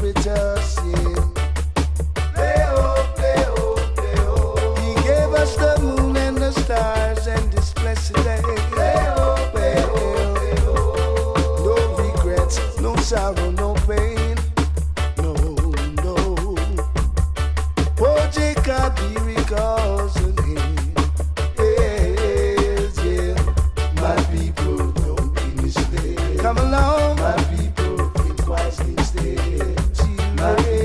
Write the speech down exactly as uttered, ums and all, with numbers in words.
with us, yeah. Play oh, play oh, play oh. He gave us the moon and the stars and this blessed day. Play oh, play oh, play oh. No regrets, no sorrow, no pain. No, no. Oh, Jacob, he recalls the name. Yes, yeah. My people, don't be mistaken. Come along, my people, in Christ instead.